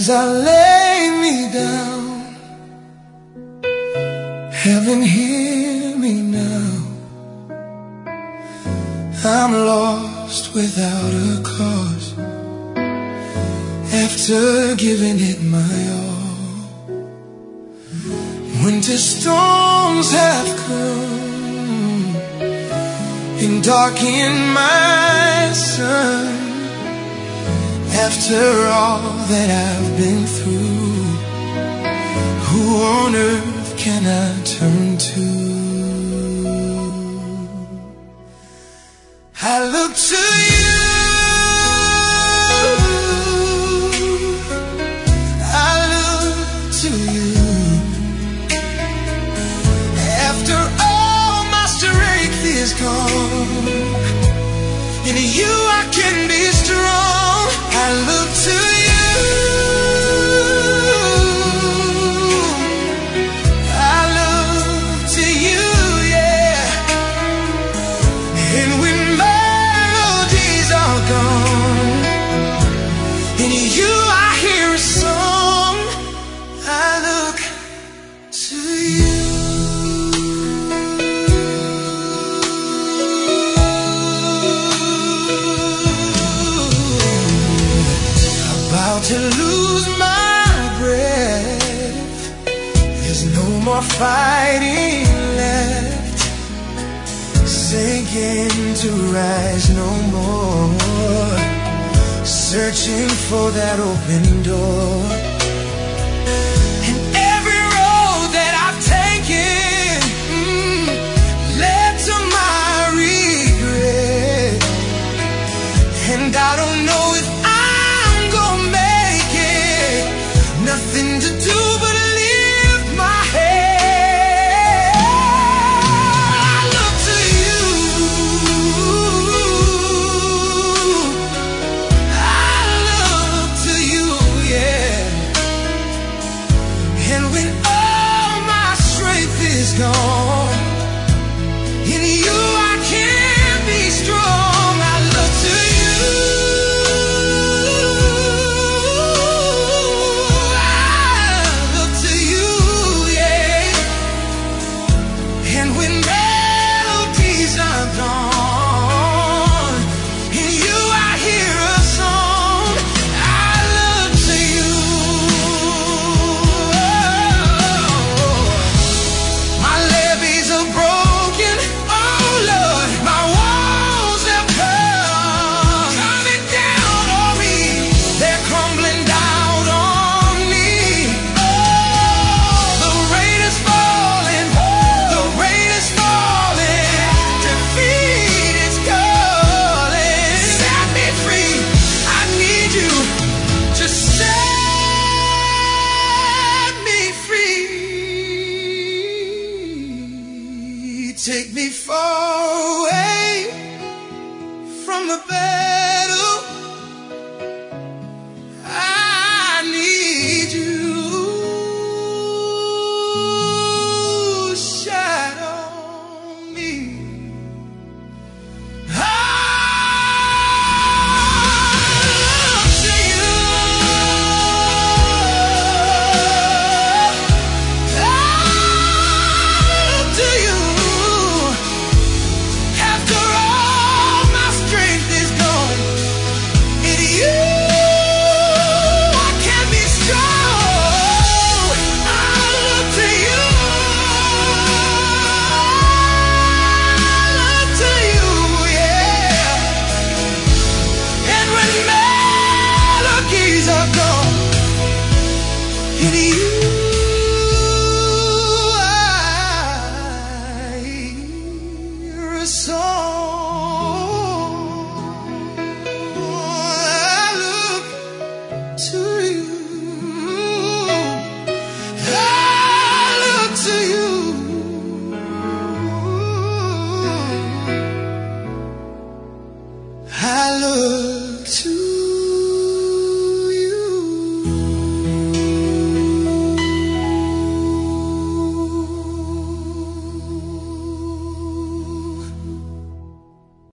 as I lay me down. Heaven, hear me now. I'm lost without a cause, after giving it my all. Winter storms have come and darkened my sun. After all that I've been through, who on earth can I turn to? I look to you, I look to you. After all my strength is gone, in you I can be strong. I look to you, I look to you, yeah. And when melodies are gone, in you I hear a song. I look to you. About to lose my breath, there's no more fighting left. Sinking to rise no more, searching for that open door. And every road that I've taken led to my regret. And I don't know if I'm gonna make it. Nothing to do but lift my head. I look to you, I look to you, yeah. And when all my strength is gone, in you I can be strong. I look to you, I look to you, yeah. And when melodies are gone, in you I hear a song. I look to you. My levees are broken, oh Lord, my walls have come, coming down on me, they're crumbling down on me. Oh, the rain is falling, the rain is falling, defeat is calling. Set me free, I need you to set me free. Take me far away from the bed.